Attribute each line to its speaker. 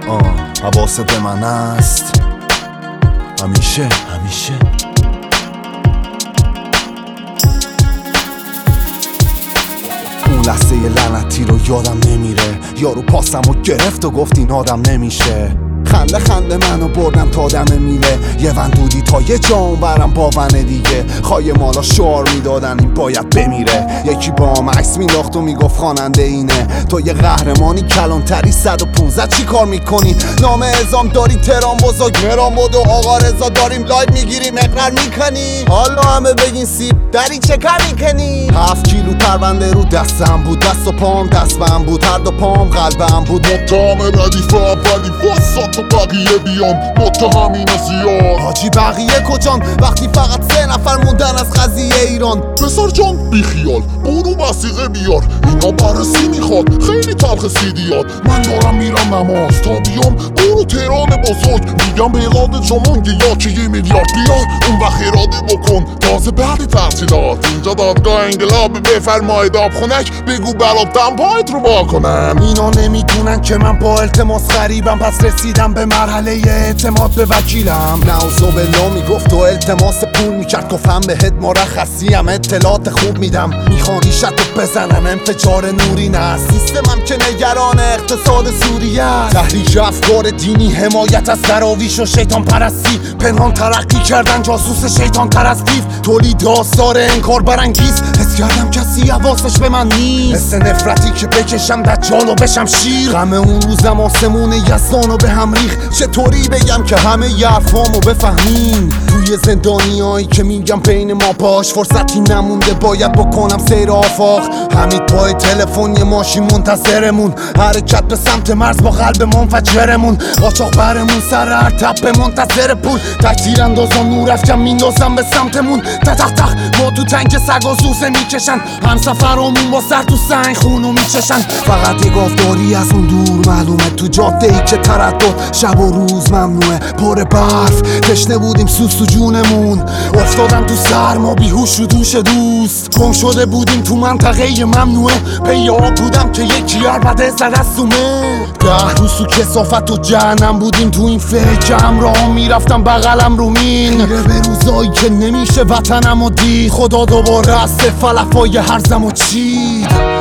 Speaker 1: حواست به من است همیشه اون لحظه لعنتی رو یادم نمیره، یارو پاسمو گرفت و گفت این آدم نمیشه. خنده منو بردم تا دم میله، یه وندودی تا یه جام برم با ون دیگه. خواهی مالا شعار میدادن این باید بمیره. یکی با هم عکس مینداخت و میگفت خواننده اینه. تو یه قهرمانی کلانتری 115 چی کار میکنی؟ نام اعزام داری تهران بزرگ مرام بود و آقا رضا داریم لایو میگیریم اقرار میکنی. حالا همه بگین سیب داری چه کار میکنی؟ 7 کیلو پرونده رو دستم بود، دست و پام دستم بود، هر دو پام قلبم بود.
Speaker 2: متهم ردیف اولی واسه تو بقیه بیان متهمین زیاد.
Speaker 1: حاجی بقیه کجان وقتی فقط 3 نفر موندن از قضیه ایران؟
Speaker 2: پسر جان بیخیال برو وثیقه بیار، اینا بررسی میخواد خیلی تلخ سیدیات. من دارم میرم نماز تا بیام برو تهران بزرگ. میگم به قاضی جمونگی یا که 1 میلیارد بیار اون وقت اراده بکن تازه بعد تحصیلات. اینجا دادگاه انقلاب بفرمایید آبخونک بگو برابتم پایت رو واکنم.
Speaker 1: اینا نمیدونن که من با التماس غریبم، پس رسیدم به مرحله اعتماد به وکیلم. نعوذ بالله میگفت و التماس پول میکرد، گفتم بهت مرخصی هم اطلاعات خوب میدم. میخوان ریشت رو بزنن انفجار نوری نه، سیستمم که نگران اقتصاد سوریه. تحریک افکار دینی، حمایت از دراویش و شیطان پرستی، پنهان ترقی کردن جاسوس شیطان تر از دیو. تولید آثار انکار برانگیز، حس کردم کسی حواسش به من نیست. حس نفرتی که بکشم دجال و بشم شیر. غم اون روزم آسمون یزدانو به هم ریخ. چطوری بگم که همه حرفامو بفهمین؟ توی زندانیایی که میگم بین ما باش فرصتی نمونده، باید بکنم سیر آفاق. حمید پای تلفن یه ماشین منتظرمون، حرکت به سمت مرز با قلب منفجرمون. قاچاق برمون سر هر تپه منتظر پول، تکتیر اندازان نور افکن میندازم به سمتمون. تق ما تو تنک سگا زوزه میکشن، هم سفرمون با سر تو سنگ خونو میچشن. فقط یه گفتاری از اون دور معلومه، تو جاده ای که تردد شب و روز ممنوعه. پر برف تشنه بودیم سوز تو جونمون، افتادم تو سرما بیهوش رو دوش دوست. گم شده بودیم تو منطقه ممنوعه، پیاب بودم که یکی عربده زد از سومه. 10 روز تو کثافت و جهنم بودیم، تو این فکر همراه میرفتم بغلم رو مین. خیره به روزایی که نمیشه وطنم و دید، خدا دوباره از فلفای هرزم و چید.